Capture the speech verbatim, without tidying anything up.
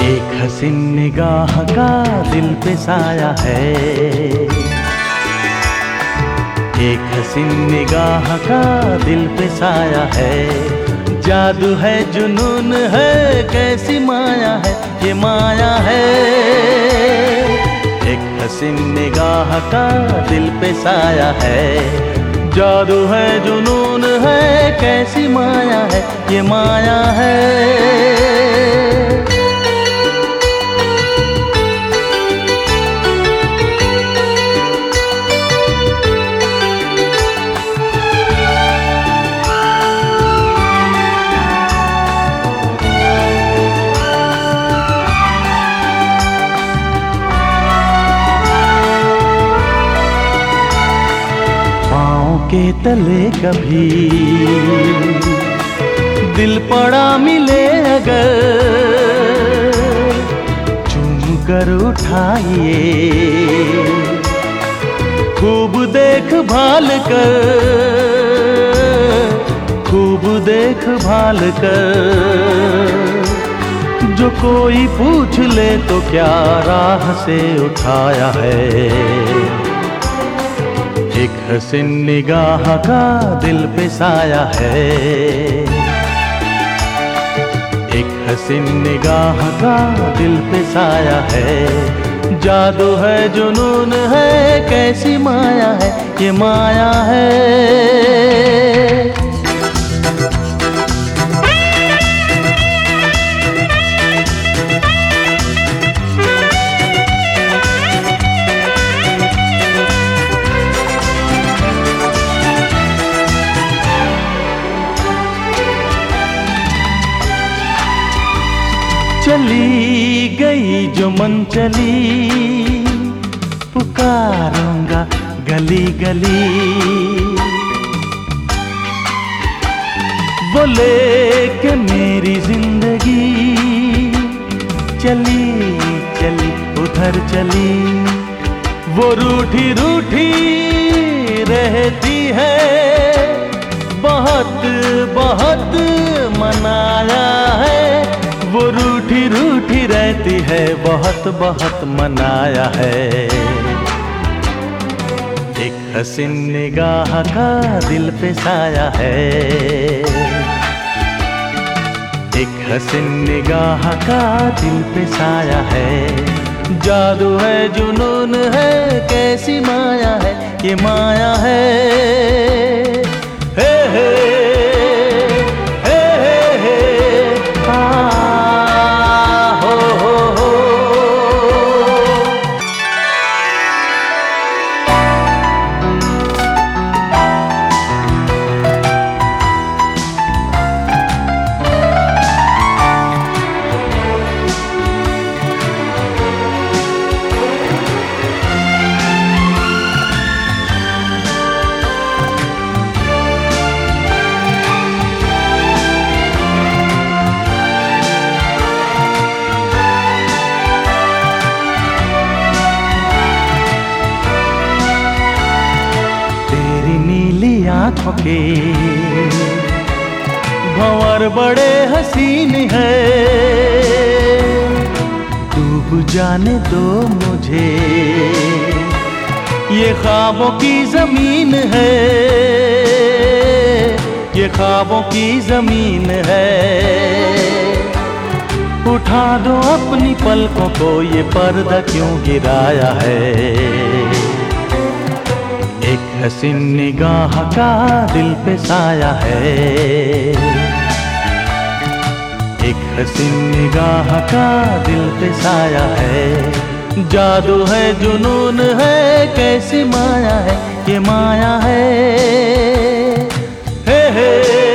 एक हसीन निगाह का दिल पे साया है, एक हसीन निगाह का दिल पे साया है। जादू है, जुनून है, कैसी माया है, ये माया है। एक हसीन निगाह का दिल पे साया है। जादू है, जुनून है, कैसी माया है, ये माया है। के तले कभी दिल पड़ा मिले अगर, चूम कर उठाइए, खूब देख भाल कर, खूब देख भाल कर। जो कोई पूछ ले तो क्या राह से उठाया है। एक हसीन निगाह का दिल पे साया है, एक हसीन निगाह का दिल पे साया है। जादू है, जुनून है, कैसी माया है, ये माया है। चली गई जो मन चली, पुकारूंगा गली गली। वो लेके मेरी जिंदगी चली चली उधर चली। वो रूठी रूठी रहती है, बहुत बहुत मनाया है। वो रूठी रूठी रहती है, बहुत बहुत मनाया है। एक हसीन निगाह का दिल पे साया है, एक हसीन निगाह का दिल पे साया है। जादू है, जुनून है, कैसी माया है, ये माया है। हे हे आँखों के भंवर बड़े हसीन है। डूब जाने दो मुझे, ये ख्वाबों की जमीन है, ये ख्वाबों की जमीन है। उठा दो अपनी पलकों को, ये पर्दा क्यों गिराया है। एक हसीन निगाह का दिल पे साया है, एक हसीन निगाह का दिल पे साया है। जादू है, जुनून है, कैसी माया है, ये माया है। हे हे